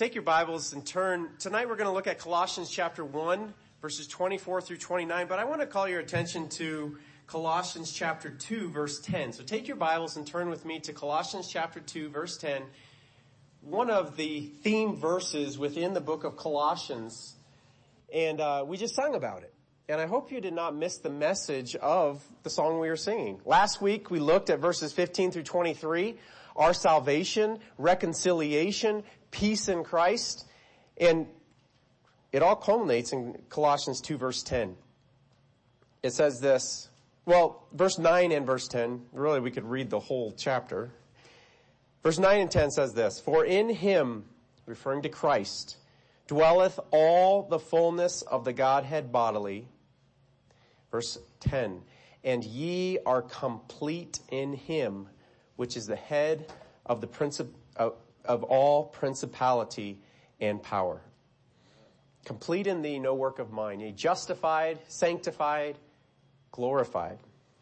Take your Bibles and turn. Tonight we're going to look at Colossians chapter 1, verses 24 through 29, but I want to call your attention to Colossians chapter 2, verse 10. So take your Bibles and turn with me to Colossians chapter 2, verse 10, one of the theme verses within the book of Colossians, and we just sang about it. And I hope you did not miss the message of the song we were singing. Last week we looked at verses 15 through 23, our salvation, reconciliation, peace in Christ, and it all culminates in Colossians 2 verse 10. It says this, well, verse 9 and verse 10, really we could read the whole chapter. Verse 9 and 10 says this, for in him, referring to Christ, dwelleth all the fullness of the Godhead bodily. Verse 10, and ye are complete in him, which is the head of the of all principality and power. Complete in thee, no work of mine. Ye justified, sanctified, glorified.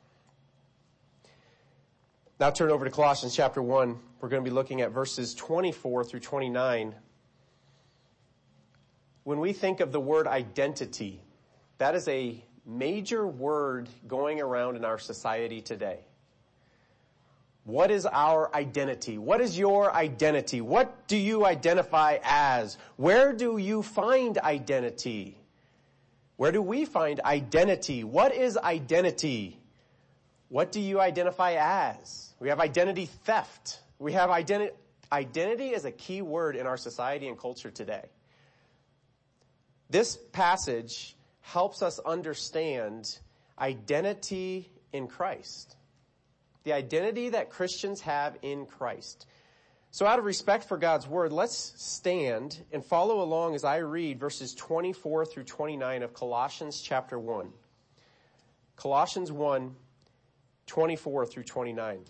Now turn over to Colossians chapter 1. We're going to be looking at verses 24 through 29. When we think of the word identity, that is a major word going around in our society today. What is our identity? What is your identity? What do you identify as? Where do you find identity? Where do we find identity? What is identity? What do you identify as? We have identity theft. We have identity. Identity is a key word in our society and culture today. This passage helps us understand identity in Christ. The identity that Christians have in Christ. So out of respect for God's word, let's stand and follow along as I read verses 24 through 29 of Colossians chapter 1. Colossians 1, 24 through 29.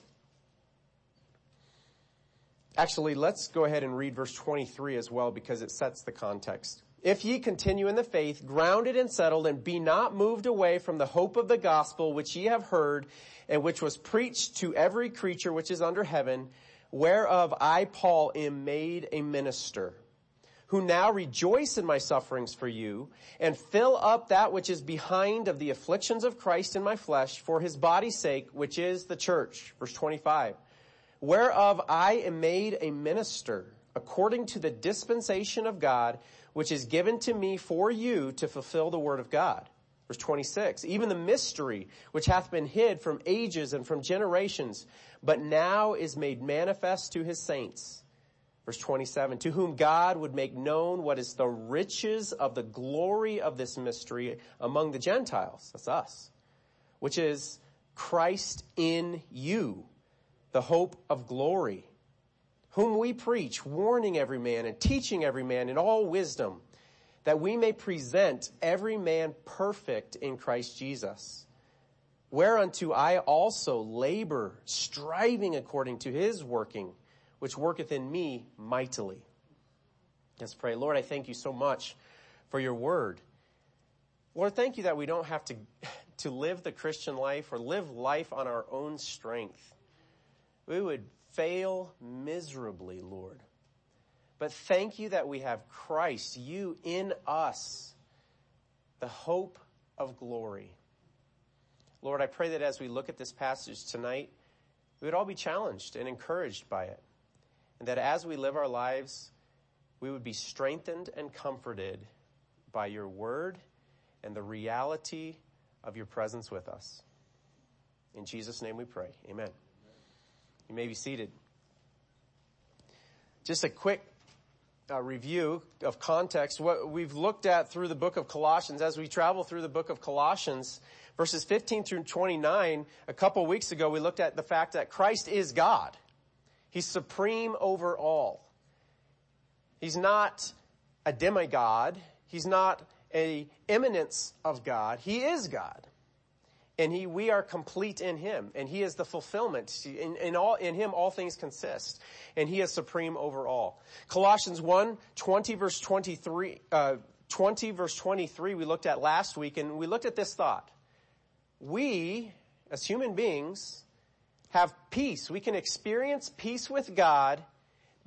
Actually, let's go ahead and read verse 23 as well because it sets the context. If ye continue in the faith, grounded and settled, and be not moved away from the hope of the gospel which ye have heard, and which was preached to every creature which is under heaven, whereof I, Paul, am made a minister, who now rejoice in my sufferings for you, and fill up that which is behind of the afflictions of Christ in my flesh, for his body's sake, which is the church. Verse 25. Whereof I am made a minister, according to the dispensation of God, which is given to me for you to fulfill the word of God. Verse 26, even the mystery which hath been hid from ages and from generations, but now is made manifest to his saints. Verse 27, to whom God would make known what is the riches of the glory of this mystery among the Gentiles, that's us, which is Christ in you, the hope of glory, whom we preach, warning every man and teaching every man in all wisdom, that we may present every man perfect in Christ Jesus. Whereunto I also labor, striving according to his working, which worketh in me mightily. Let's pray. Lord, I thank you so much for your word. Lord, thank you that we don't have to live the Christian life or live life on our own strength. We would fail miserably, Lord. But thank you that we have Christ, you in us, the hope of glory. Lord, I pray that as we look at this passage tonight, we would all be challenged and encouraged by it. And that as we live our lives, we would be strengthened and comforted by your word and the reality of your presence with us. In Jesus' name we pray. Amen. You may be seated. Just a quick review of context. What we've looked at through the book of Colossians, as we travel through the book of Colossians, verses 15 through 29, a couple weeks ago we looked at the fact that Christ is God. He's supreme over all. He's not a demigod. He's not an eminence of God. He is God. And we are complete in him, and he is the fulfillment. In him all things consist, and he is supreme over all. Colossians 1, 20 verse 23, we looked at last week, and we looked at this thought. We, as human beings, have peace. We can experience peace with God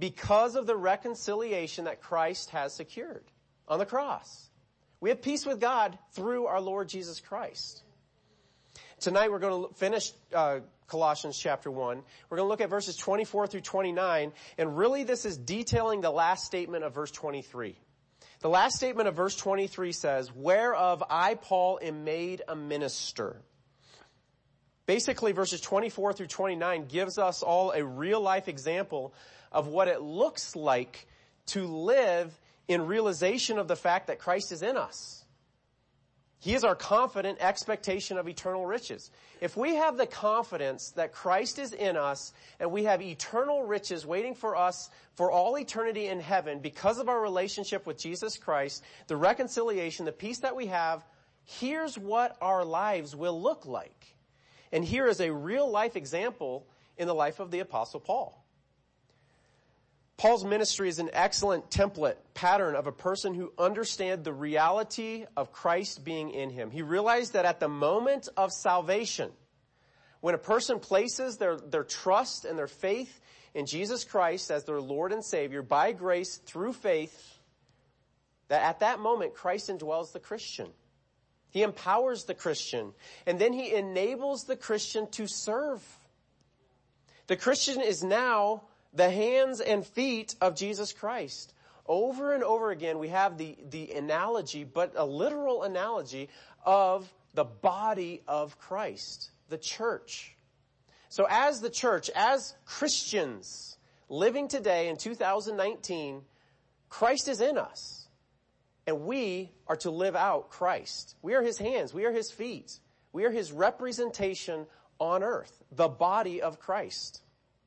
because of the reconciliation that Christ has secured on the cross. We have peace with God through our Lord Jesus Christ. Tonight we're going to finish Colossians chapter 1. We're going to look at verses 24 through 29, and really this is detailing the last statement of verse 23. The last statement of verse 23 says, "Whereof I, Paul, am made a minister." Basically, verses 24 through 29 gives us all a real-life example of what it looks like to live in realization of the fact that Christ is in us. He is our confident expectation of eternal riches. If we have the confidence that Christ is in us and we have eternal riches waiting for us for all eternity in heaven because of our relationship with Jesus Christ, the reconciliation, the peace that we have, here's what our lives will look like. And here is a real life example in the life of the Apostle Paul. Paul's ministry is an excellent template pattern of a person who understands the reality of Christ being in him. He realized that at the moment of salvation, when a person places their trust and their faith in Jesus Christ as their Lord and Savior by grace through faith, that at that moment Christ indwells the Christian. He empowers the Christian, and then he enables the Christian to serve. The Christian is now the hands and feet of Jesus Christ. Over and over again, we have the analogy, but a literal analogy of the body of Christ, the church. So as the church, as Christians living today in 2019, Christ is in us. And we are to live out Christ. We are his hands. We are his feet. We are his representation on earth, the body of Christ.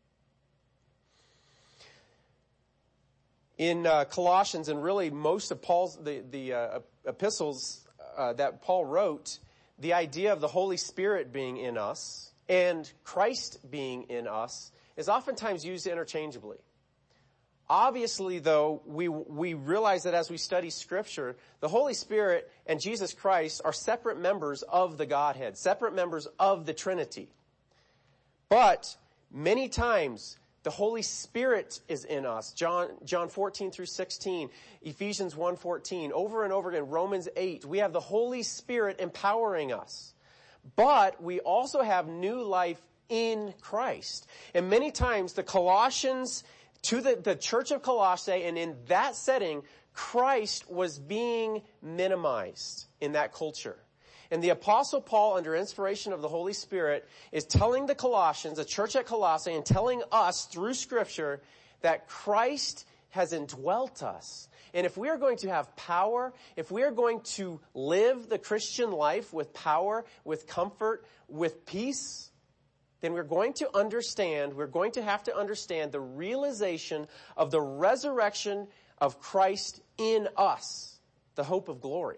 In Colossians, and really most of Paul's the epistles that Paul wrote, the idea of the Holy Spirit being in us and Christ being in us is oftentimes used interchangeably. Obviously, though, we realize that as we study Scripture, the Holy Spirit and Jesus Christ are separate members of the Godhead, separate members of the Trinity. But many times, the Holy Spirit is in us. John 14 through 16, Ephesians 1:14, over and over again, Romans 8. We have the Holy Spirit empowering us. But we also have new life in Christ. And many times the Colossians, to the church of Colossae, and in that setting, Christ was being minimized in that culture. And the Apostle Paul, under inspiration of the Holy Spirit, is telling the Colossians, the church at Colossae, and telling us through Scripture that Christ has indwelt us. And if we are going to have power, if we are going to live the Christian life with power, with comfort, with peace, then we're going to have to understand the realization of the resurrection of Christ in us, the hope of glory.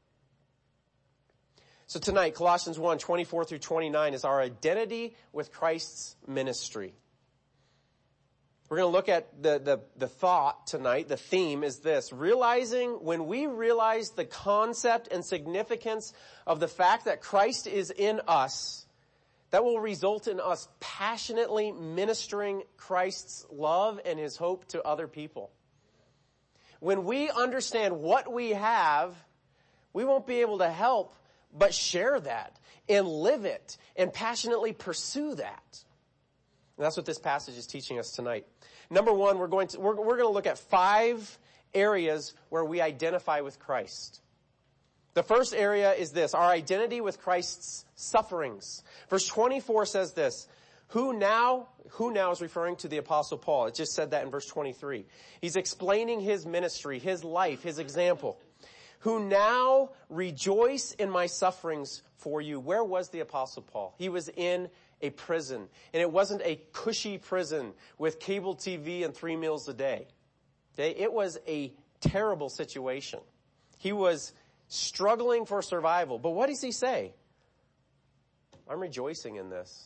So tonight, Colossians 1, 24 through 29 is our identity with Christ's ministry. We're going to look at the thought tonight. The theme is this: when we realize the concept and significance of the fact that Christ is in us, that will result in us passionately ministering Christ's love and his hope to other people. When we understand what we have, we won't be able to help but share that and live it and passionately pursue that. And that's what this passage is teaching us tonight. Number one, we're going to look at 5 areas where we identify with Christ. The first area is this: our identity with Christ's sufferings. Verse 24 says this: who now is referring to the Apostle Paul. It just said that in verse 23. He's explaining his ministry, his life, his example. Who now rejoice in my sufferings for you. Where was the Apostle Paul? He was in a prison. And it wasn't a cushy prison with cable TV and 3 meals a day. It was a terrible situation. He was struggling for survival. But what does he say? I'm rejoicing in this.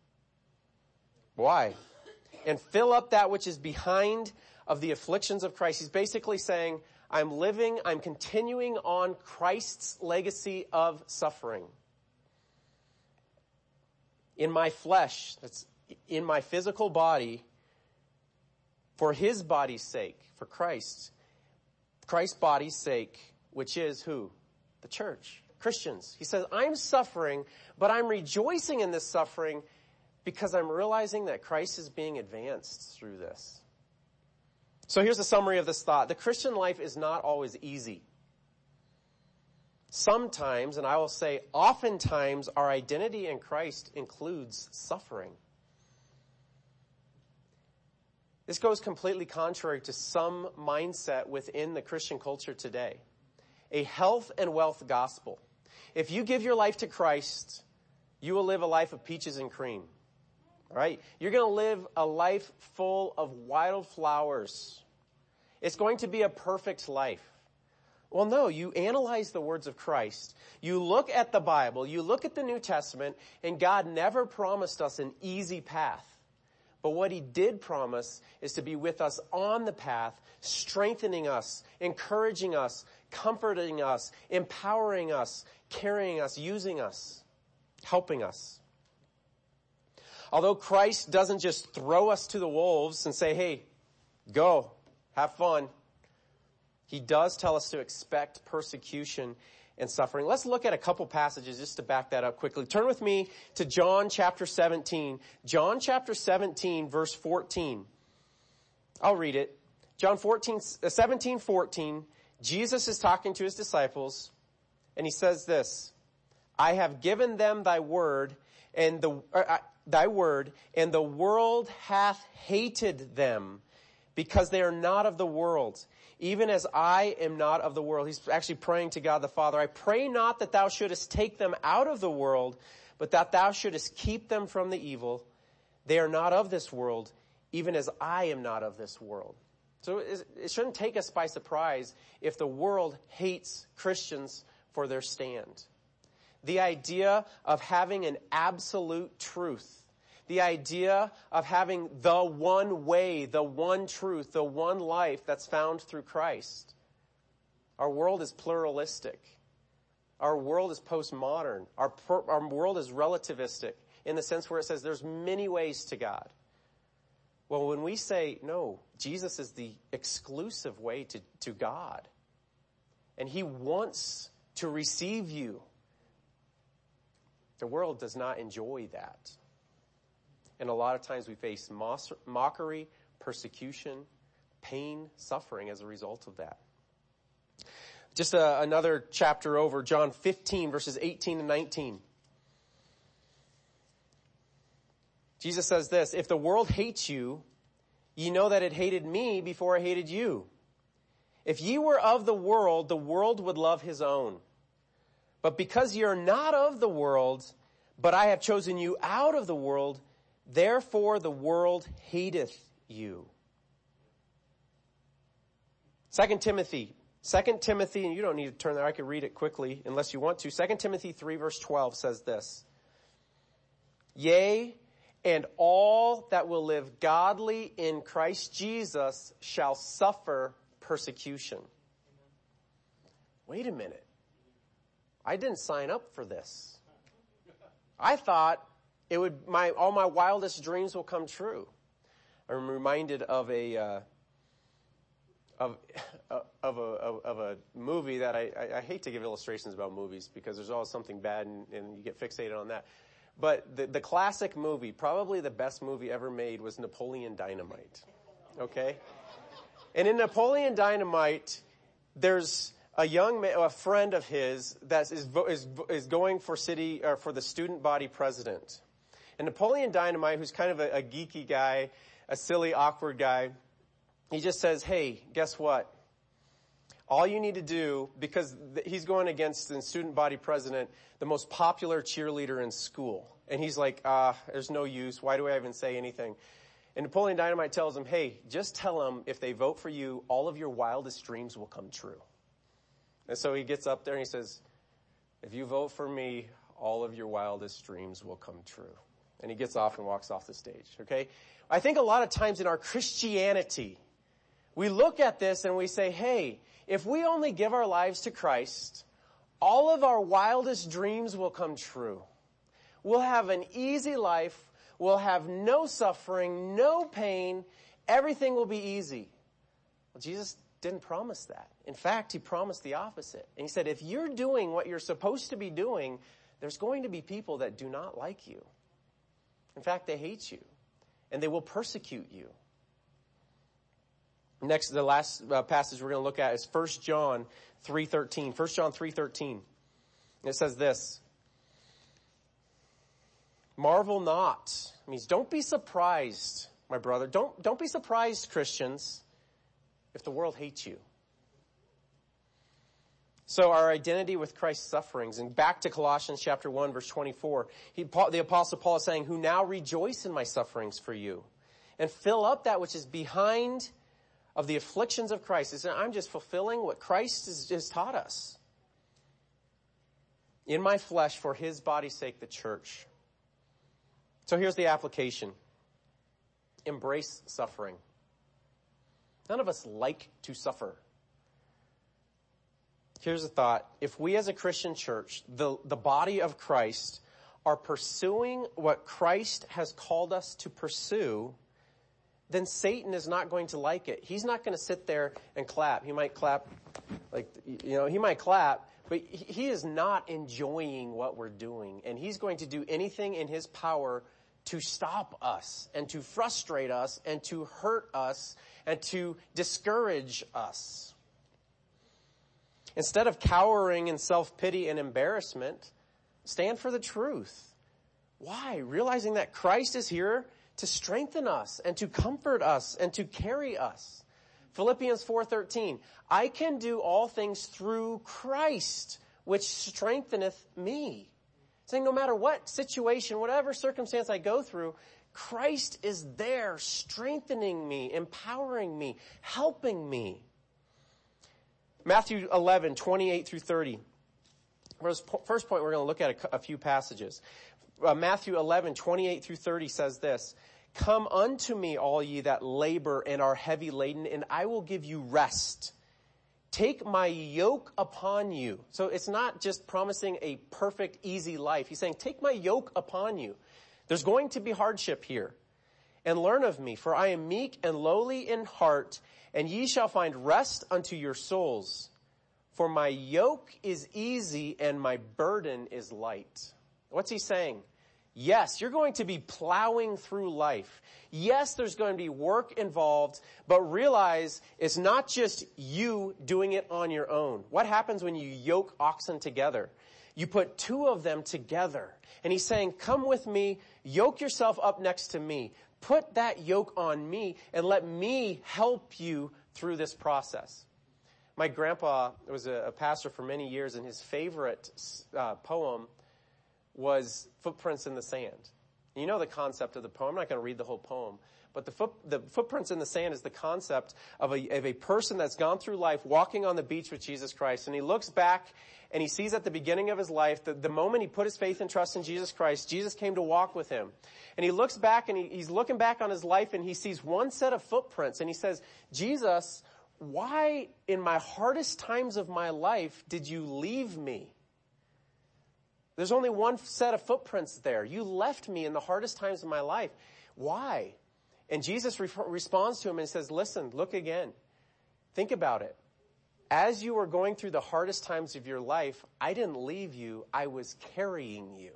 Why? And fill up that which is behind of the afflictions of Christ. He's basically saying, I'm continuing on Christ's legacy of suffering. In my flesh, that's in my physical body, for his body's sake, for Christ's body's sake, which is who? The church, Christians. He says, I'm suffering, but I'm rejoicing in this suffering because I'm realizing that Christ is being advanced through this. So here's a summary of this thought. The Christian life is not always easy. Sometimes, and I will say oftentimes, our identity in Christ includes suffering. This goes completely contrary to some mindset within the Christian culture today. A health and wealth gospel. If you give your life to Christ, you will live a life of peaches and cream. All right? You're going to live a life full of wild flowers. It's going to be a perfect life. Well, no, you analyze the words of Christ. You look at the Bible, you look at the New Testament, and God never promised us an easy path. But what he did promise is to be with us on the path, strengthening us, encouraging us, comforting us, empowering us, carrying us, using us, helping us. Although Christ doesn't just throw us to the wolves and say, hey, go, have fun. He does tell us to expect persecution and suffering. Let's look at a couple passages just to back that up quickly. Turn with me to John chapter 17. John chapter 17, verse 14. I'll read it. John 17:14. Jesus is talking to his disciples, and he says this, I have given them thy word, and the world hath hated them, because they are not of the world, even as I am not of the world. He's actually praying to God the Father. I pray not that thou shouldest take them out of the world, but that thou shouldest keep them from the evil. They are not of this world, even as I am not of this world. So it shouldn't take us by surprise if the world hates Christians for their stand. The idea of having an absolute truth, the idea of having the one way, the one truth, the one life that's found through Christ. Our world is pluralistic. Our world is postmodern. Our world is relativistic in the sense where it says there's many ways to God. Well, when we say, no, Jesus is the exclusive way to God, and he wants to receive you, the world does not enjoy that. And a lot of times we face mockery, persecution, pain, suffering as a result of that. Just another chapter over, John 15, verses 18 and 19. Jesus says this, if the world hates you, ye know that it hated me before it hated you. If ye were of the world would love his own. But because ye are not of the world, but I have chosen you out of the world, therefore the world hateth you. 2 Timothy, and you don't need to turn there, I can read it quickly unless you want to. 2 Timothy 3 verse 12 says this, yea, and all that will live godly in Christ Jesus shall suffer persecution. Wait a minute. I didn't sign up for this. I thought it would, all my wildest dreams will come true. I'm reminded of a movie that I hate to give illustrations about movies because there's always something bad and you get fixated on that. But the classic movie, probably the best movie ever made, was Napoleon Dynamite. Okay? And in Napoleon Dynamite, there's a young man, a friend of his that is going for the student body president. And Napoleon Dynamite, who's kind of a geeky guy, a silly, awkward guy, he just says, hey, guess what? All you need to do, because he's going against the student body president, the most popular cheerleader in school. And he's like, there's no use. Why do I even say anything? And Napoleon Dynamite tells him, hey, just tell them if they vote for you, all of your wildest dreams will come true. And so he gets up there and he says, if you vote for me, all of your wildest dreams will come true. And he gets off and walks off the stage, okay? I think a lot of times in our Christianity, we look at this and we say, hey, if we only give our lives to Christ, all of our wildest dreams will come true. We'll have an easy life. We'll have no suffering, no pain. everything will be easy. Well, Jesus didn't promise that. In fact, he promised the opposite. And he said, if you're doing what you're supposed to be doing, there's going to be people that do not like you. In fact, they hate you. And they will persecute you. Next, the last passage we're going to look at is 1 John 3:13. 1 John 3:13. It says this. Marvel not. It means don't be surprised, my brother. Don't be surprised, Christians, if the world hates you. So our identity with Christ's sufferings. And back to Colossians chapter 1, verse 24. The Apostle Paul is saying, who now rejoice in my sufferings for you. And fill up that which is behind of the afflictions of Christ. He said, I'm just fulfilling what Christ has taught us. In my flesh for his body's sake, the church. So here's the application. Embrace suffering. None of us like to suffer. Here's a thought. If we as a Christian church, the body of Christ, are pursuing what Christ has called us to pursue, then Satan is not going to like it. He's not going to sit there and clap. He might clap, he might clap, but he is not enjoying what we're doing. And he's going to do anything in his power to stop us and to frustrate us and to hurt us and to discourage us. Instead of cowering in self-pity and embarrassment, stand for the truth. Why? Realizing that Christ is here to strengthen us and to comfort us and to carry us. Philippians 4:13, I can do all things through Christ, which strengtheneth me. Saying no matter what situation, whatever circumstance I go through, Christ is there strengthening me, empowering me, helping me. Matthew 11:28 through 30. First point, we're going to look at a few passages. Matthew 11:28 through 30 says this, come unto me, all ye that labor and are heavy laden, and I will give you rest. Take my yoke upon you. So it's not just promising a perfect, easy life. He's saying, take my yoke upon you. There's going to be hardship here. And learn of me, for I am meek and lowly in heart, and ye shall find rest unto your souls. For my yoke is easy and my burden is light. What's he saying? Yes, you're going to be plowing through life. Yes, there's going to be work involved, but realize it's not just you doing it on your own. What happens when you yoke oxen together? You put two of them together. And he's saying, come with me, yoke yourself up next to me. Put that yoke on me and let me help you through this process. My grandpa was a pastor for many years, and his favorite poem was Footprints in the Sand. You know the concept of the poem. I'm not going to read the whole poem. But the footprints in the sand is the concept of a person that's gone through life walking on the beach with Jesus Christ. And he looks back and he sees at the beginning of his life, the moment he put his faith and trust in Jesus Christ, Jesus came to walk with him. And he looks back and he's looking back on his life and he sees one set of footprints. And he says, Jesus, why in my hardest times of my life did you leave me? There's only one set of footprints there. You left me in the hardest times of my life. Why? And Jesus responds to him and says, listen, look again. Think about it. As you were going through the hardest times of your life, I didn't leave you. I was carrying you.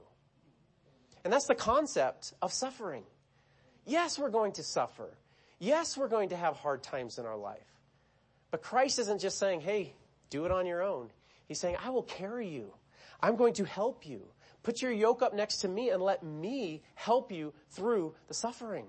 And that's the concept of suffering. Yes, we're going to suffer. Yes, we're going to have hard times in our life. But Christ isn't just saying, hey, do it on your own. He's saying, I will carry you. I'm going to help you. Put your yoke up next to me and let me help you through the suffering.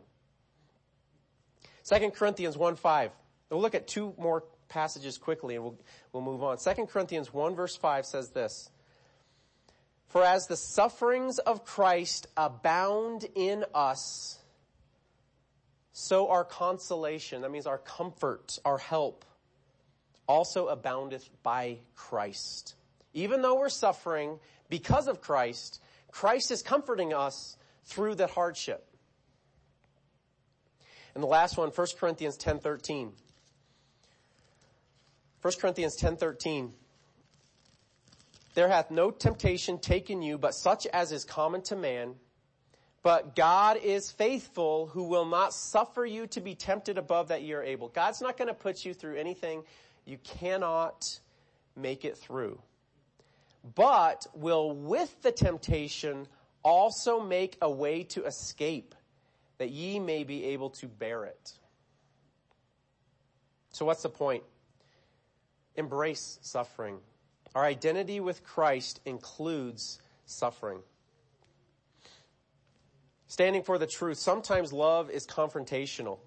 2 Corinthians 1:5. We'll look at two more passages quickly and we'll move on. 2 Corinthians 1 verse 5 says this. For as the sufferings of Christ abound in us, so our consolation, that means our comfort, our help, also aboundeth by Christ. Even though we're suffering because of Christ, Christ is comforting us through that hardship. And the last one, 1 Corinthians 10:13. 1 Corinthians 10:13. There hath no temptation taken you, but such as is common to man. But God is faithful, who will not suffer you to be tempted above that you are able. God's not going to put you through anything you cannot make it through. But will with the temptation also make a way to escape, that ye may be able to bear it. So what's the point? Embrace suffering. Our identity with Christ includes suffering. Standing for the truth. Sometimes love is confrontational.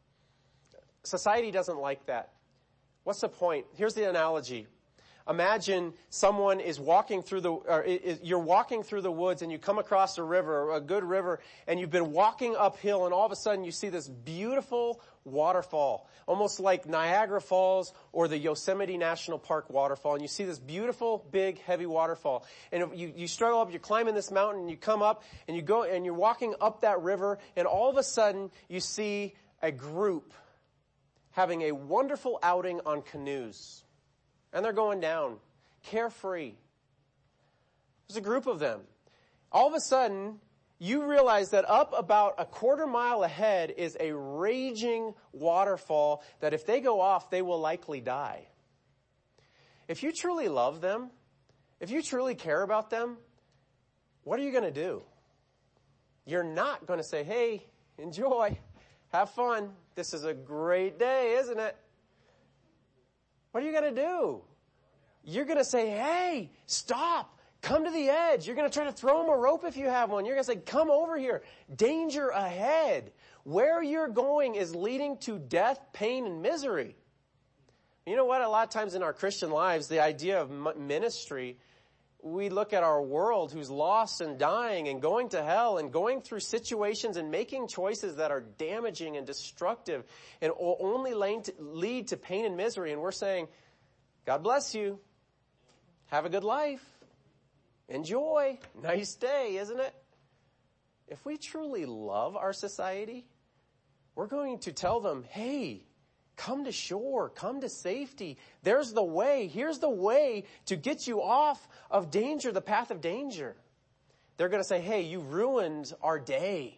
Society doesn't like that. What's the point? Here's the analogy. Imagine someone is walking through you're walking through the woods and you come across a river, a good river, and you've been walking uphill and all of a sudden you see this beautiful waterfall, almost like Niagara Falls or the Yosemite National Park waterfall, and you see this beautiful, big, heavy waterfall. And you struggle up, you're climbing this mountain, and you come up, and you go, and you're walking up that river, and all of a sudden you see a group having a wonderful outing on canoes. And they're going down, carefree. There's a group of them. All of a sudden, you realize that up about a quarter mile ahead is a raging waterfall that if they go off, they will likely die. If you truly love them, if you truly care about them, what are you going to do? You're not going to say, hey, enjoy, have fun. This is a great day, isn't it? What are you going to do? You're going to say, hey, stop. Come to the edge. You're going to try to throw them a rope if you have one. You're going to say, come over here. Danger ahead. Where you're going is leading to death, pain, and misery. You know what? A lot of times in our Christian lives, the idea of ministry, we look at our world who's lost and dying and going to hell and going through situations and making choices that are damaging and destructive and will only lead to pain and misery. And we're saying, God bless you. Have a good life. Enjoy. Nice day, isn't it? If we truly love our society, we're going to tell them, hey, come to shore, come to safety. There's the way. Here's the way to get you off of danger, the path of danger. They're going to say, hey, you ruined our day.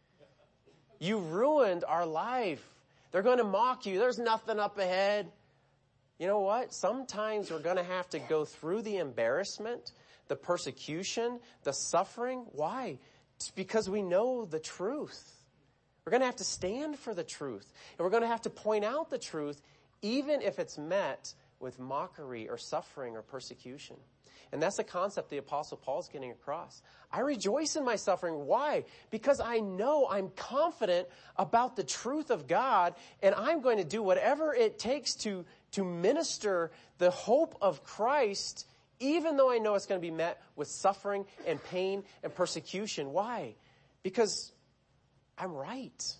You ruined our life. They're going to mock you. There's nothing up ahead. You know what? Sometimes we're going to have to go through the embarrassment, the persecution, the suffering. Why? It's because we know the truth. We're going to have to stand for the truth. And we're going to have to point out the truth, even if it's met with mockery or suffering or persecution. And that's the concept the Apostle Paul's getting across. I rejoice in my suffering. Why? Because I know, I'm confident about the truth of God, and I'm going to do whatever it takes to minister the hope of Christ, even though I know it's going to be met with suffering and pain and persecution. Why? Because I'm right.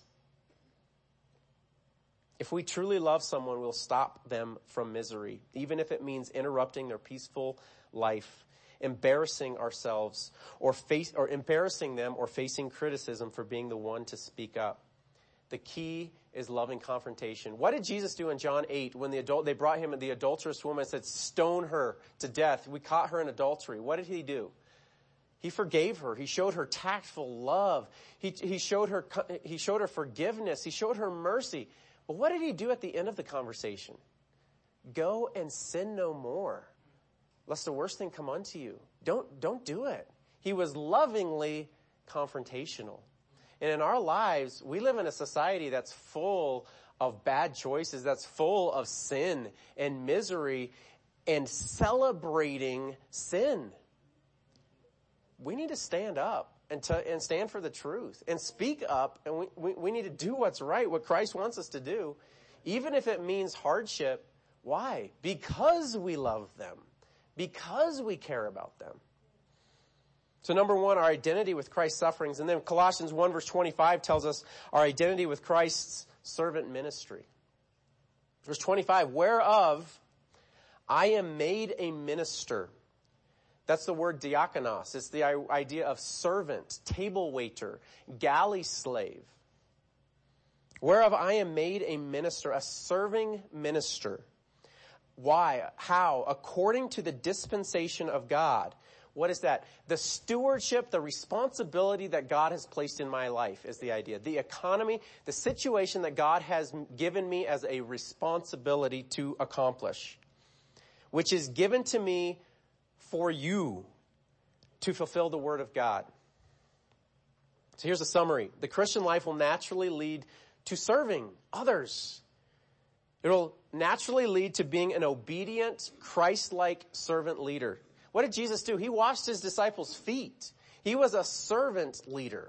If we truly love someone, we'll stop them from misery, even if it means interrupting their peaceful life, embarrassing ourselves, or embarrassing them, or facing criticism for being the one to speak up. The key is loving confrontation. What did Jesus do in John 8 when they brought him the adulterous woman and said, stone her to death? We caught her in adultery. What did he do? He forgave her. He showed her tactful love. He showed her forgiveness. He showed her mercy. But what did he do at the end of the conversation? Go and sin no more, lest the worst thing come unto you. Don't do it. He was lovingly confrontational. And in our lives, we live in a society that's full of bad choices, that's full of sin and misery and celebrating sin. We need to stand up and stand for the truth and speak up, and we need to do what's right, what Christ wants us to do, even if it means hardship. Why? Because we love them, because we care about them. So number one, our identity with Christ's sufferings, and then Colossians 1 verse 25 tells us our identity with Christ's servant ministry. Verse 25, whereof I am made a minister. That's the word diakonos. It's the idea of servant, table waiter, galley slave. Whereof I am made a minister, a serving minister. Why? How? According to the dispensation of God, What is that? The stewardship, the responsibility that God has placed in my life is the idea. The economy, the situation that God has given me as a responsibility to accomplish, which is given to me for you to fulfill the word of God. So here's a summary. The Christian life will naturally lead to serving others. It'll naturally lead to being an obedient, Christ-like servant leader. What did Jesus do? He washed his disciples' feet. He was a servant leader.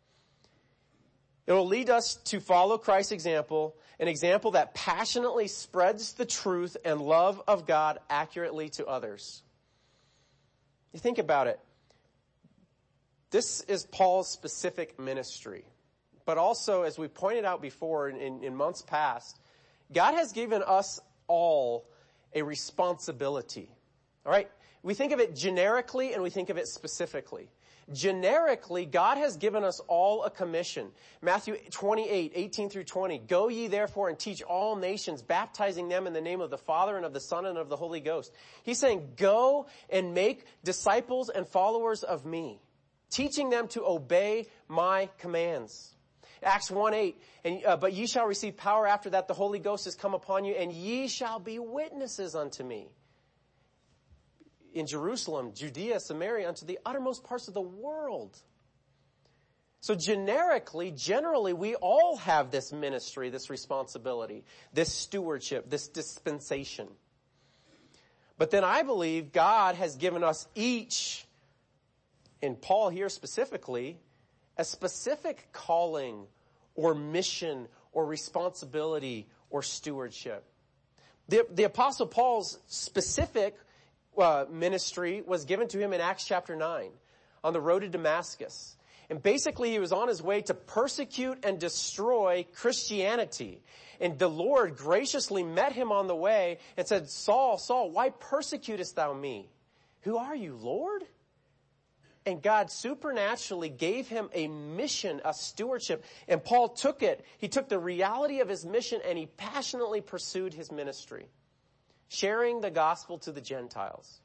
It will lead us to follow Christ's example, an example that passionately spreads the truth and love of God accurately to others. You think about it. This is Paul's specific ministry. But also, as we pointed out before in months past, God has given us all a responsibility. All right? We think of it generically and we think of it specifically. Generically, God has given us all a commission. Matthew 28, 18 through 20. Go ye therefore and teach all nations, baptizing them in the name of the Father and of the Son and of the Holy Ghost. He's saying, go and make disciples and followers of me, teaching them to obey my commands. Acts 1:8, but ye shall receive power after that the Holy Ghost has come upon you, and ye shall be witnesses unto me in Jerusalem, Judea, Samaria, unto the uttermost parts of the world. So generally, we all have this ministry, this responsibility, this stewardship, this dispensation. But then I believe God has given us each, and Paul here specifically, a specific calling or mission or responsibility or stewardship. The Apostle Paul's specific ministry was given to him in Acts chapter 9 on the road to Damascus. And basically he was on his way to persecute and destroy Christianity. And the Lord graciously met him on the way and said, Saul, Saul, why persecutest thou me? Who are you, Lord? And God supernaturally gave him a mission, a stewardship. And Paul took it. He took the reality of his mission and he passionately pursued his ministry, sharing the gospel to the Gentiles.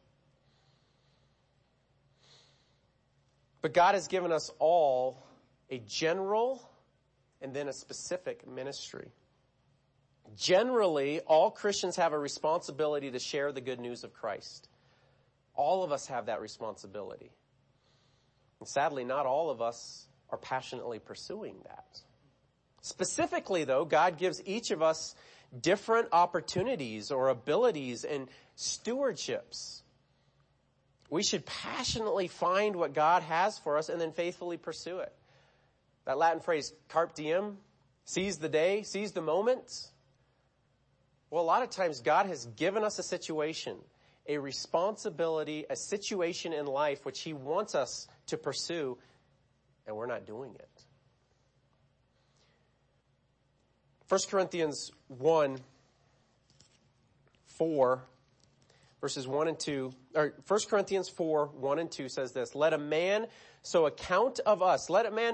But God has given us all a general and then a specific ministry. Generally, all Christians have a responsibility to share the good news of Christ. All of us have that responsibility. And sadly, not all of us are passionately pursuing that. Specifically, though, God gives each of us different opportunities or abilities and stewardships. We should passionately find what God has for us and then faithfully pursue it. That Latin phrase, carpe diem, seize the day, seize the moment. Well, a lot of times God has given us a situation, a responsibility, a situation in life which he wants us to pursue, and we're not doing it. 1 Corinthians 1, 4, verses 1 and 2, or 1 Corinthians 4, 1 and 2 says this, let a man so account of us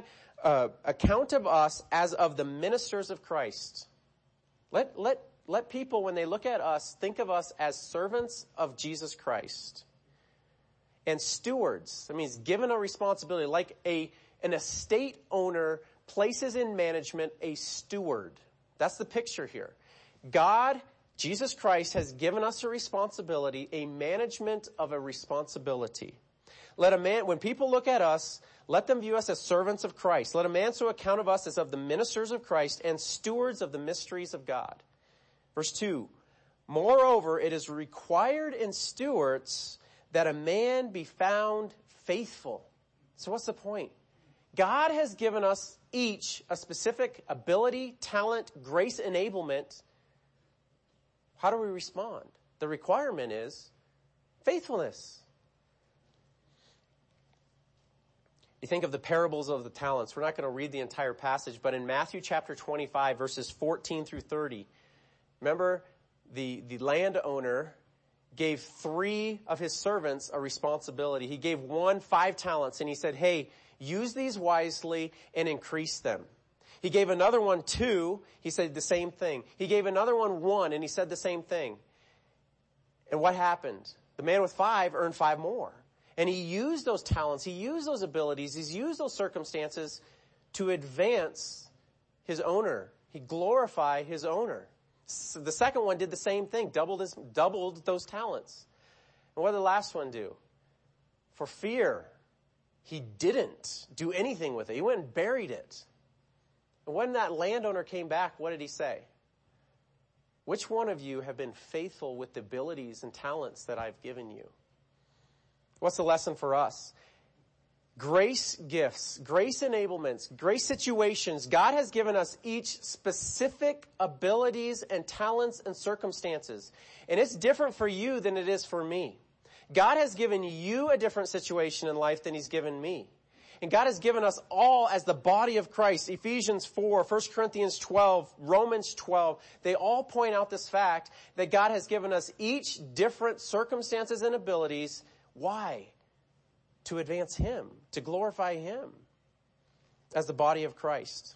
as of the ministers of Christ. Let people, when they look at us, think of us as servants of Jesus Christ. And stewards, that means given a responsibility, like an estate owner places in management a steward. That's the picture here. God, Jesus Christ, has given us a responsibility, a management of a responsibility. Let a man, when people look at us, let them view us as servants of Christ. Let a man so account of us as of the ministers of Christ and stewards of the mysteries of God. Verse 2, moreover, it is required in stewards that a man be found faithful. So what's the point? God has given us each a specific ability, talent, grace, enablement. How do we respond? The requirement is faithfulness. You think of the parables of the talents. We're not going to read the entire passage, but in Matthew chapter 25, verses 14 through 30, remember the landowner gave 3 of his servants a responsibility. He gave one 5 talents and he said, hey, use these wisely and increase them. He gave another one 2. He said the same thing. He gave another one 1 and he said the same thing. And what happened? The man with 5 earned 5 more. And he used those talents, he used those abilities, he's used those circumstances to advance his owner. He glorified his owner. So the second one did the same thing, doubled those talents. And what did the last one do? For fear, he didn't do anything with it. He went and buried it. And when that landowner came back, what did he say? Which one of you have been faithful with the abilities and talents that I've given you? What's the lesson for us? Grace gifts, grace enablements, grace situations. God has given us each specific abilities and talents and circumstances. And it's different for you than it is for me. God has given you a different situation in life than he's given me. And God has given us all as the body of Christ. Ephesians 4, 1 Corinthians 12, Romans 12. They all point out this fact that God has given us each different circumstances and abilities. Why? To advance him, to glorify him as the body of Christ.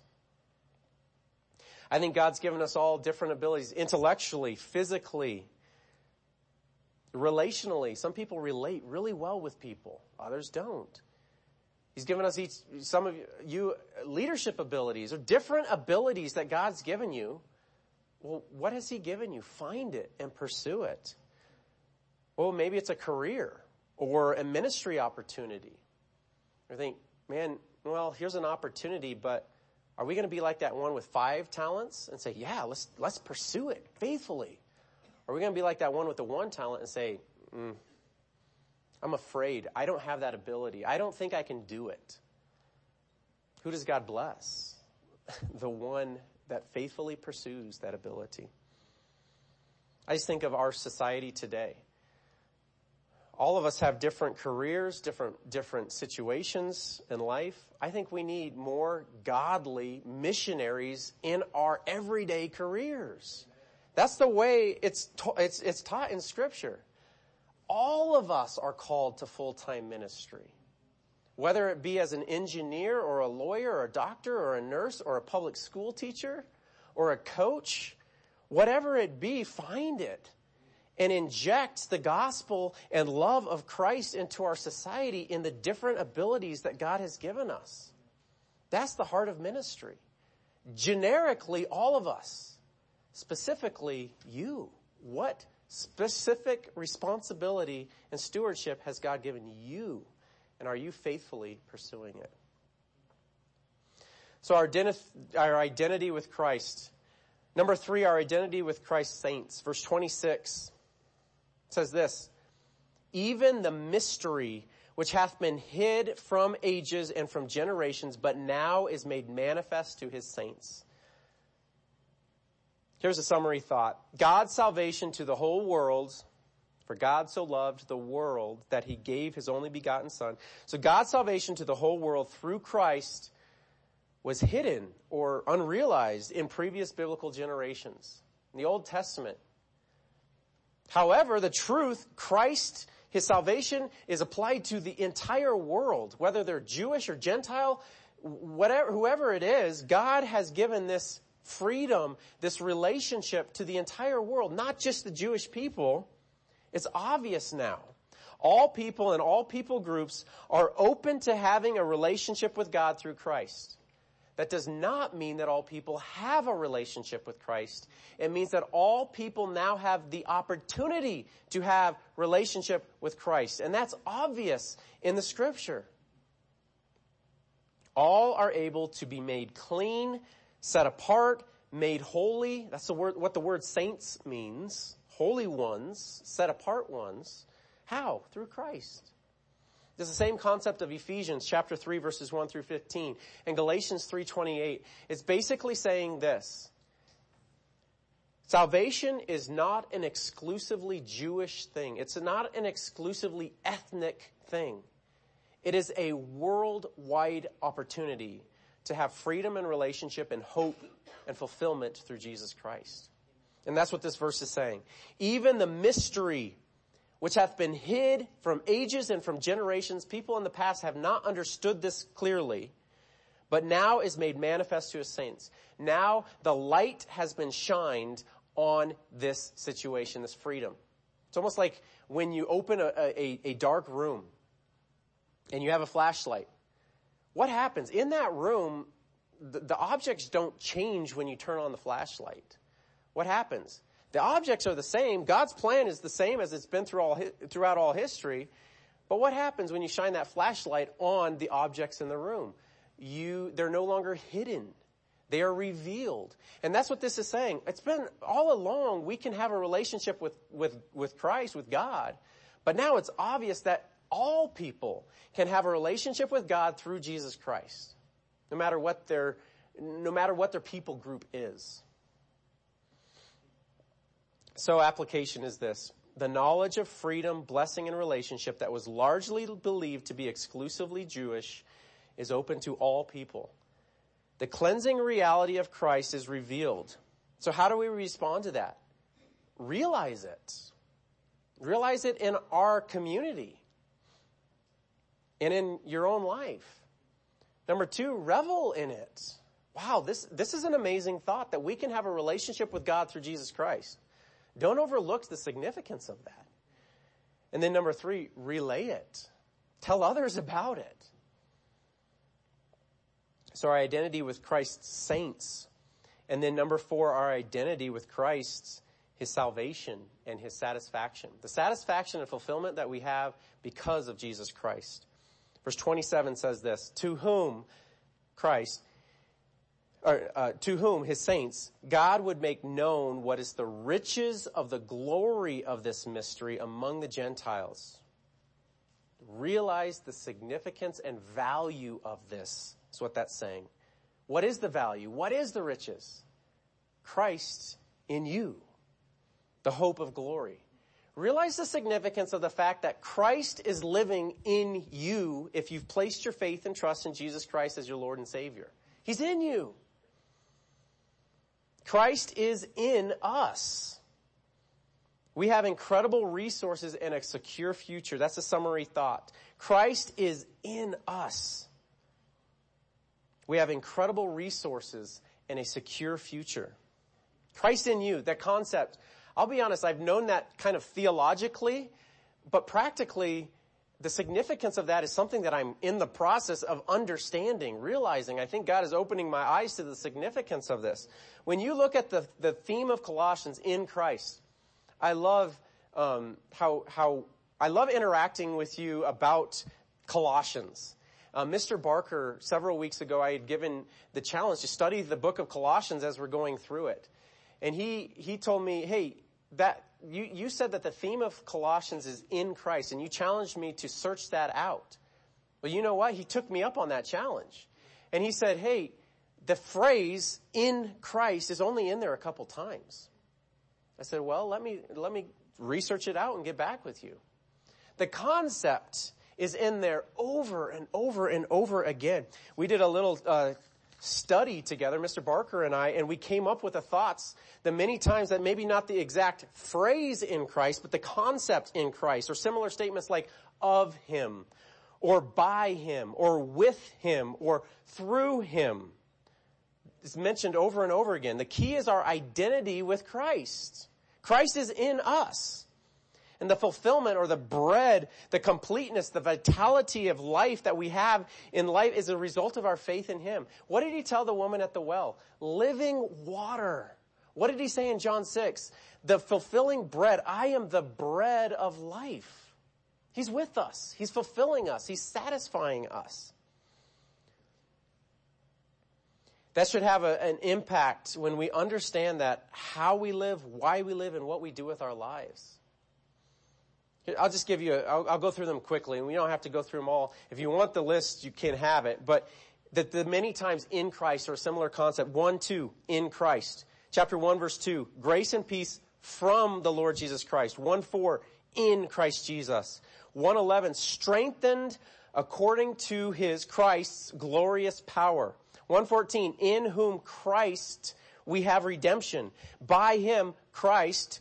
I think God's given us all different abilities, intellectually, physically, relationally. Some people relate really well with people. Others don't. He's given us some of you leadership abilities or different abilities that God's given you. Well, what has he given you? Find it and pursue it. Well, maybe it's a career or a ministry opportunity. Or think, man, well, here's an opportunity, but are we going to be like that one with 5 talents and say, yeah, let's pursue it faithfully? Or are we going to be like that one with the 1 talent and say, I'm afraid. I don't have that ability. I don't think I can do it. Who does God bless? The one that faithfully pursues that ability. I just think of our society today. All of us have different careers, different situations in life. I think we need more godly missionaries in our everyday careers. That's the way it's taught in Scripture. All of us are called to full-time ministry. Whether it be as an engineer or a lawyer or a doctor or a nurse or a public school teacher or a coach, whatever it be, find it and inject the gospel and love of Christ into our society in the different abilities that God has given us. That's the heart of ministry. Generically, all of us. Specifically, you. What specific responsibility and stewardship has God given you? And are you faithfully pursuing it? So our identity with Christ. Number 3, our identity with Christ's saints. Verse 26 says this, even the mystery which hath been hid from ages and from generations, but now is made manifest to his saints. Here's a summary thought. God's salvation to the whole world, for God so loved the world that he gave his only begotten Son. So God's salvation to the whole world through Christ was hidden or unrealized in previous biblical generations. In the Old Testament. However, the truth, Christ, his salvation is applied to the entire world, whether they're Jewish or Gentile, whoever it is. God has given this freedom, this relationship to the entire world, not just the Jewish people. It's obvious now. All people and all people groups are open to having a relationship with God through Christ. That does not mean that all people have a relationship with Christ. It means that all people now have the opportunity to have relationship with Christ. And that's obvious in the Scripture. All are able to be made clean, set apart, made holy. That's what the word saints means. Holy ones, set apart ones. How? Through Christ. It's the same concept of Ephesians chapter 3 verses 1 through 15 and Galatians 3:28. It's basically saying this. Salvation is not an exclusively Jewish thing. It's not an exclusively ethnic thing. It is a worldwide opportunity to have freedom and relationship and hope and fulfillment through Jesus Christ. And that's what this verse is saying. Even the mystery which hath been hid from ages and from generations. People in the past have not understood this clearly, but now is made manifest to his saints. Now the light has been shined on this situation, this freedom. It's almost like when you open a dark room and you have a flashlight. What happens? In that room, the objects don't change when you turn on the flashlight. What happens? The objects are the same. God's plan is the same as it's been throughout all history. But what happens when you shine that flashlight on the objects in the room? They're no longer hidden. They are revealed. And that's what this is saying. It's been all along, we can have a relationship with Christ, with God. But now it's obvious that all people can have a relationship with God through Jesus Christ. No matter what their people group is. So application is this. The knowledge of freedom, blessing, and relationship that was largely believed to be exclusively Jewish is open to all people. The cleansing reality of Christ is revealed. So how do we respond to that? Realize it. Realize it in our community and in your own life. Number 2, revel in it. Wow, this is an amazing thought that we can have a relationship with God through Jesus Christ. Don't overlook the significance of that. And then number 3, relay it. Tell others about it. So our identity with Christ's saints. And then number 4, our identity with Christ, his salvation and his satisfaction. The satisfaction and fulfillment that we have because of Jesus Christ. Verse 27 says this, to whom his saints, God would make known what is the riches of the glory of this mystery among the Gentiles. Realize the significance and value of this. That's what that's saying. What is the value? What is the riches? Christ in you, the hope of glory. Realize the significance of the fact that Christ is living in you if you've placed your faith and trust in Jesus Christ as your Lord and Savior. He's in you. Christ is in us. We have incredible resources and a secure future. That's a summary thought. Christ is in us. We have incredible resources and a secure future. Christ in you, that concept. I'll be honest, I've known that kind of theologically, but practically, the significance of that is something that I'm in the process of understanding, realizing. I think God is opening my eyes to the significance of this. When you look at the theme of Colossians, in Christ, I love I love interacting with you about Colossians. Mr. Barker, several weeks ago, I had given the challenge to study the book of Colossians as we're going through it. And he told me, hey, that you said that the theme of Colossians is in Christ, and you challenged me to search that out. Well, you know what? He took me up on that challenge. And he said, hey, the phrase in Christ is only in there a couple times. I said, well, let me research it out and get back with you. The concept is in there over and over and over again. We did a little study together, Mr. Barker and I, and we came up with the thoughts that many times that maybe not the exact phrase in Christ, but the concept in Christ, or similar statements like of him, or by him, or with him, or through him. It's mentioned over and over again. The key is our identity with Christ. Christ is in us. And the fulfillment or the bread, the completeness, the vitality of life that we have in life is a result of our faith in him. What did he tell the woman at the well? Living water. What did he say in John 6? The fulfilling bread. I am the bread of life. He's with us. He's fulfilling us. He's satisfying us. That should have an impact when we understand that how we live, why we live, and what we do with our lives. I'll just give you I'll go through them quickly, and we don't have to go through them all. If you want the list, you can have it. But the many times in Christ are a similar concept. 1:2, in Christ. Chapter 1, verse 2, grace and peace from the Lord Jesus Christ. 1:4, in Christ Jesus. 1:11, strengthened according to his Christ's glorious power. 1:14, in whom Christ we have redemption. By him, Christ,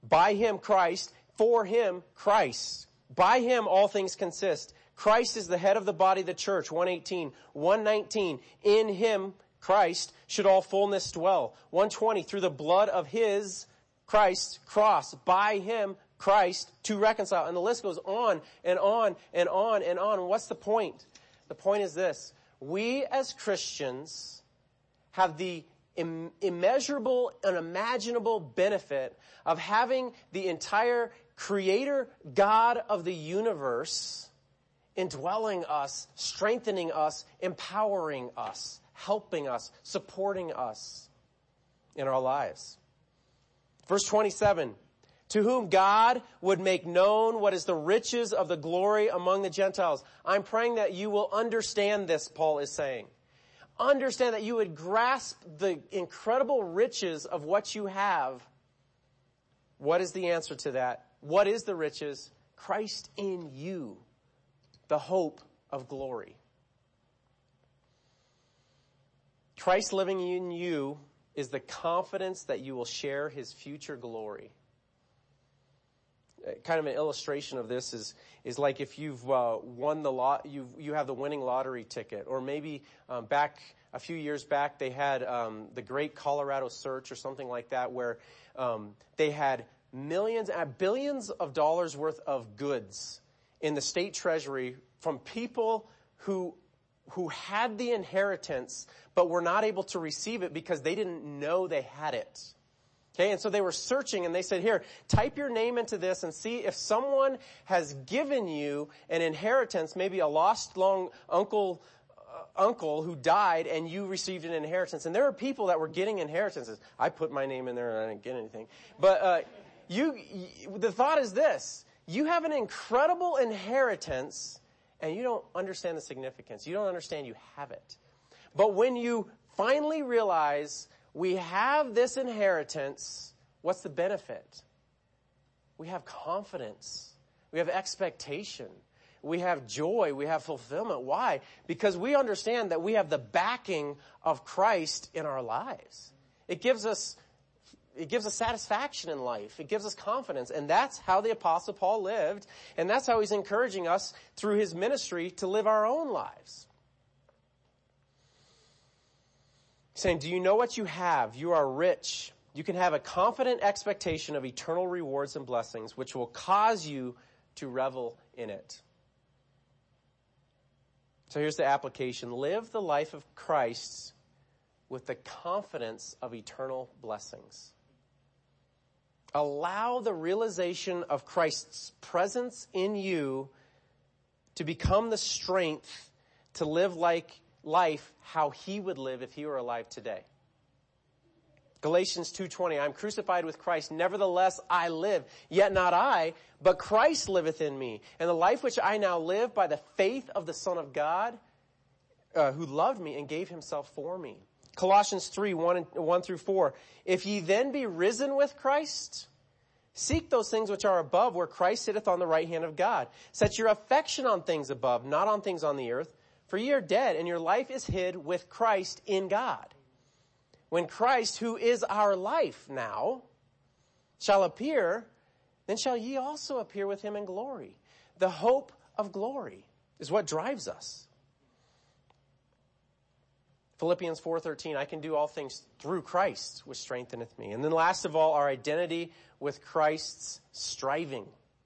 for him, Christ. By him, all things consist. Christ is the head of the body, the church. 1:18. 1:19. In him, Christ, should all fullness dwell. 1:20. Through the blood of his, Christ, cross. By him, Christ to reconcile. And the list goes on and on and on and on. What's the point? The point is this. We as Christians have the immeasurable, unimaginable benefit of having the entire Creator God of the universe indwelling us, strengthening us, empowering us, helping us, supporting us in our lives. Verse 27, to whom God would make known what is the riches of the glory among the Gentiles. I'm praying that you will understand this, Paul is saying. Understand that you would grasp the incredible riches of what you have. What is the answer to that? What is the riches? Christ in you, the hope of glory. Christ living in you is the confidence that you will share his future glory. Kind of an illustration of this is like if you've won the lot, you have the winning lottery ticket, or maybe back a few years back they had the Great Colorado Search or something like that, where they had billions of dollars worth of goods in the state treasury from people who had the inheritance but were not able to receive it because they didn't know they had it. Okay, and so they were searching and they said, here, type your name into this and see if someone has given you an inheritance, maybe a lost long uncle who died and you received an inheritance. And there were people that were getting inheritances. I put my name in there and I didn't get anything. But the thought is this. You have an incredible inheritance and you don't understand the significance. You don't understand you have it. But when you finally realize we have this inheritance, what's the benefit? We have confidence. We have expectation. We have joy. We have fulfillment. Why? Because we understand that we have the backing of Christ in our lives. It gives us satisfaction in life. It gives us confidence. And that's how the Apostle Paul lived. And that's how he's encouraging us through his ministry to live our own lives. Saying, do you know what you have? You are rich. You can have a confident expectation of eternal rewards and blessings, which will cause you to revel in it. So here's the application. Live the life of Christ with the confidence of eternal blessings. Allow the realization of Christ's presence in you to become the strength to live life how he would live if he were alive today. Galatians 2:20, I'm crucified with Christ, nevertheless I live, yet not I, but Christ liveth in me. And the life which I now live by the faith of the Son of God, who loved me and gave himself for me. Colossians 3:1 through 4, if ye then be risen with Christ, seek those things which are above, where Christ sitteth on the right hand of God. Set your affection on things above, not on things on the earth. For ye are dead, and your life is hid with Christ in God. When Christ, who is our life now, shall appear, then shall ye also appear with him in glory. The hope of glory is what drives us. Philippians 4:13, I can do all things through Christ, which strengtheneth me. And then last of all, our identity with Christ's striving.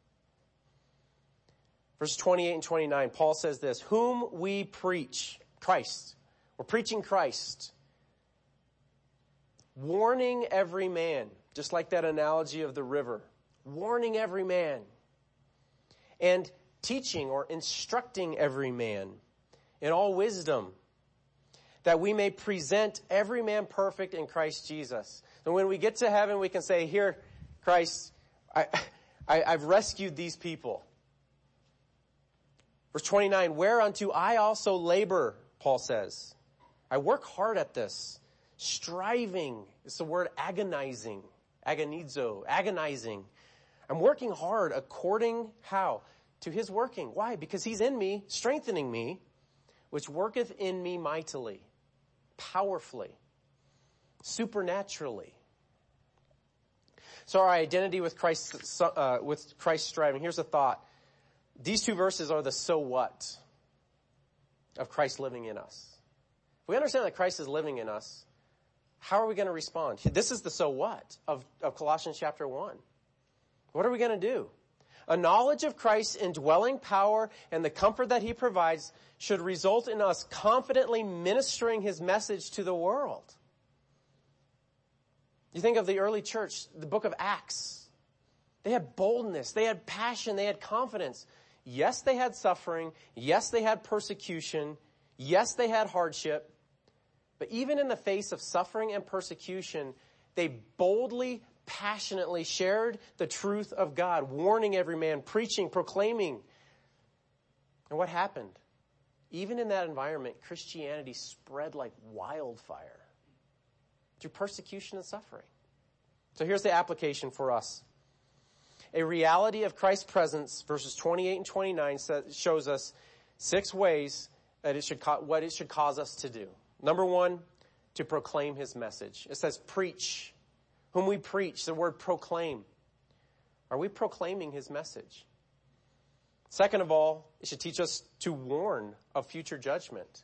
Verse 28 and 29, Paul says this, whom we preach, Christ. We're preaching Christ. Warning every man, just like that analogy of the river. Warning every man. And teaching or instructing every man in all wisdom, that we may present every man perfect in Christ Jesus. And when we get to heaven, we can say, here, Christ, I've rescued these people. Verse 29, whereunto I also labor, Paul says. I work hard at this. Striving. It's the word agonizing. Agonizo. Agonizing. I'm working hard according, how? To his working. Why? Because he's in me, strengthening me, which worketh in me mightily, powerfully, supernaturally. So our identity with Christ's striving. Here's a thought. These two verses are the so what of Christ living in us. If we understand that Christ is living in us, how are we going to respond? This is the so what of Colossians chapter 1. What are we going to do? A knowledge of Christ's indwelling power and the comfort that he provides should result in us confidently ministering his message to the world. You think of the early church, the book of Acts. They had boldness, they had passion, they had confidence. Yes, they had suffering. Yes, they had persecution. Yes, they had hardship. But even in the face of suffering and persecution, they boldly, passionately shared the truth of God, warning every man, preaching, proclaiming. And what happened? Even in that environment, Christianity spread like wildfire through persecution and suffering. So here's the application for us. A reality of Christ's presence, verses 28 and 29, shows us 6 ways that what it should cause us to do. Number 1, to proclaim his message. It says preach. Whom we preach, the word proclaim. Are we proclaiming his message? Second of all, it should teach us to warn of future judgment.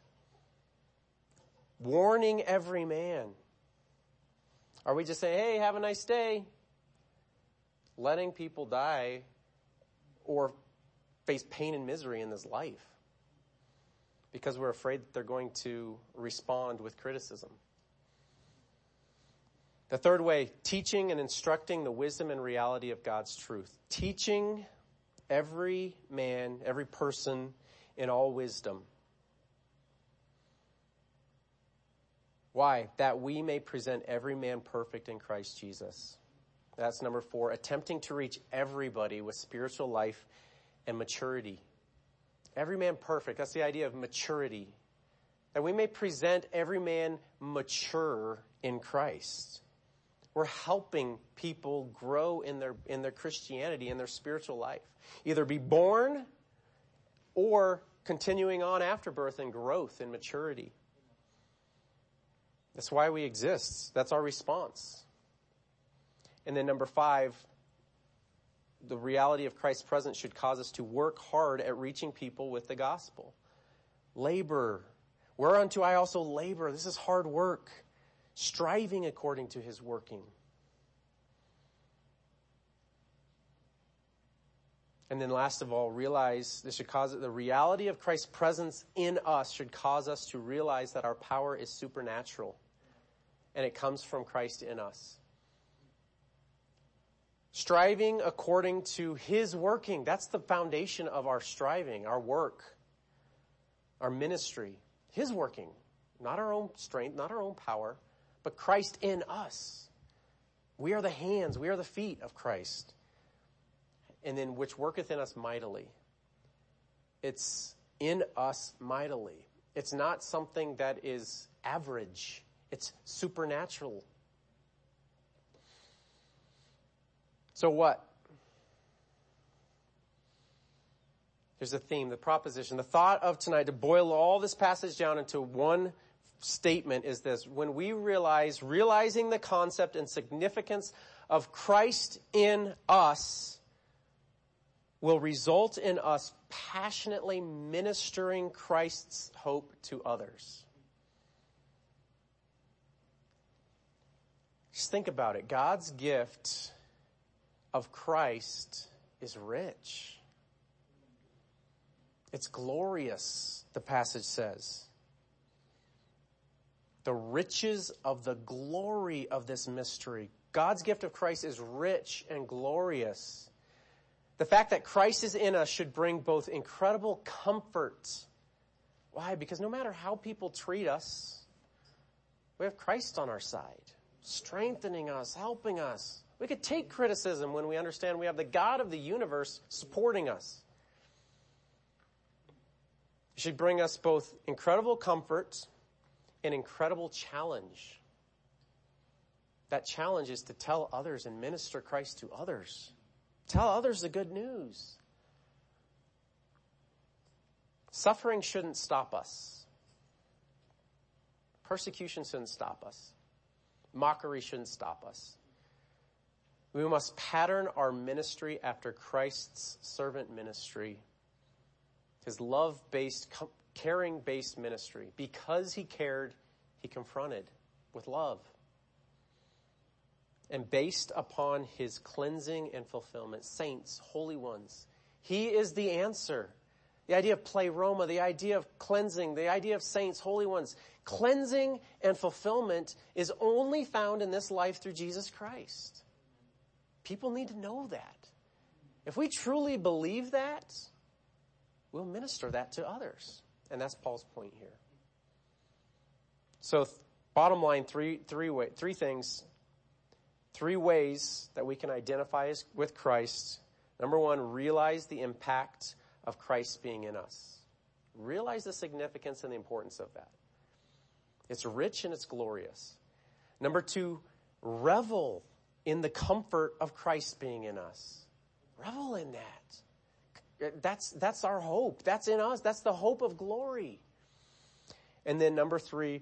Warning every man. Are we just saying, hey, have a nice day? Letting people die or face pain and misery in this life because we're afraid that they're going to respond with criticism. The third way, teaching and instructing the wisdom and reality of God's truth. Teaching every man, every person in all wisdom. Why? That we may present every man perfect in Christ Jesus. That's number 4, attempting to reach everybody with spiritual life and maturity. Every man perfect, that's the idea of maturity. That we may present every man mature in Christ. We're helping people grow in their Christianity, in their spiritual life. Either be born or continuing on after birth in growth and maturity. That's why we exist. That's our response. And then number 5, the reality of Christ's presence should cause us to work hard at reaching people with the gospel. Labor. Whereunto I also labor. This is hard work. Striving according to his working. And then last of all, realize this should cause the reality of Christ's presence in us should cause us to realize that our power is supernatural. And it comes from Christ in us. Striving according to his working. That's the foundation of our striving, our work, our ministry. His working. Not our own strength, not our own power, but Christ in us. We are the hands, we are the feet of Christ. And then which worketh in us mightily. It's in us mightily. It's not something that is average. It's supernatural. So what? Here's the theme, the proposition. The thought of tonight, to boil all this passage down into one statement is this. When we realizing the concept and significance of Christ in us will result in us passionately ministering Christ's hope to others. Just think about it. God's gift of Christ is rich. It's glorious, the passage says. The riches of the glory of this mystery. God's gift of Christ is rich and glorious. The fact that Christ is in us should bring both incredible comfort. Why? Because no matter how people treat us, we have Christ on our side, strengthening us, helping us. We could take criticism when we understand we have the God of the universe supporting us. It should bring us both incredible comfort and incredible challenge. That challenge is to tell others and minister Christ to others. Tell others the good news. Suffering shouldn't stop us. Persecution shouldn't stop us. Mockery shouldn't stop us. We must pattern our ministry after Christ's servant ministry. His love-based, caring-based ministry. Because he cared, he confronted with love. and based upon his cleansing and fulfillment. Saints, holy ones, he is the answer. The idea of pleroma, the idea of cleansing, the idea of saints, holy ones. Cleansing and fulfillment is only found in this life through Jesus Christ. People need to know that. If we truly believe that, we'll minister that to others. And that's Paul's point here. So bottom line, three things. 3 ways that we can identify with Christ. Number 1, realize the impact of Christ being in us. Realize the significance and the importance of that. It's rich and it's glorious. Number 2, revel in the comfort of Christ being in us. Revel in that. That's our hope. That's in us. That's the hope of glory. And then number 3,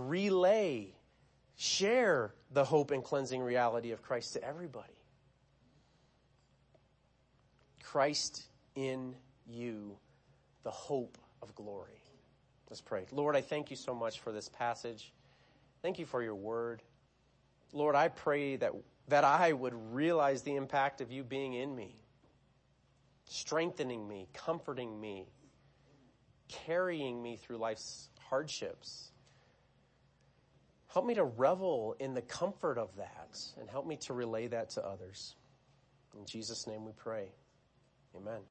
share the hope and cleansing reality of Christ to everybody. Christ in you, the hope of glory. Let's pray. Lord, I thank you so much for this passage. Thank you for your word. Lord, I pray that I would realize the impact of you being in me, strengthening me, comforting me, carrying me through life's hardships. Help me to revel in the comfort of that and help me to relay that to others. In Jesus' name we pray. Amen.